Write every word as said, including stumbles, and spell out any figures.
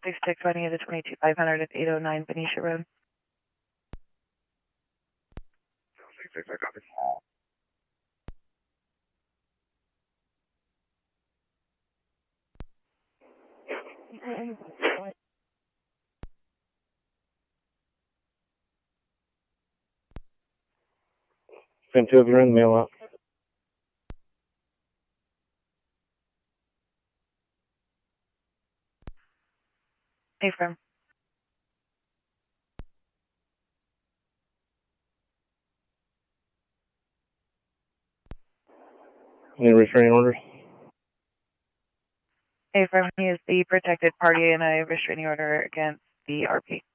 six six one, you the twenty-two five hundred at eight oh nine Benicia Road. six six, I copy. Send two of you in the mail out. Affirm. Any restraining orders? Affirm, he is the protected party in a restraining order against the R P.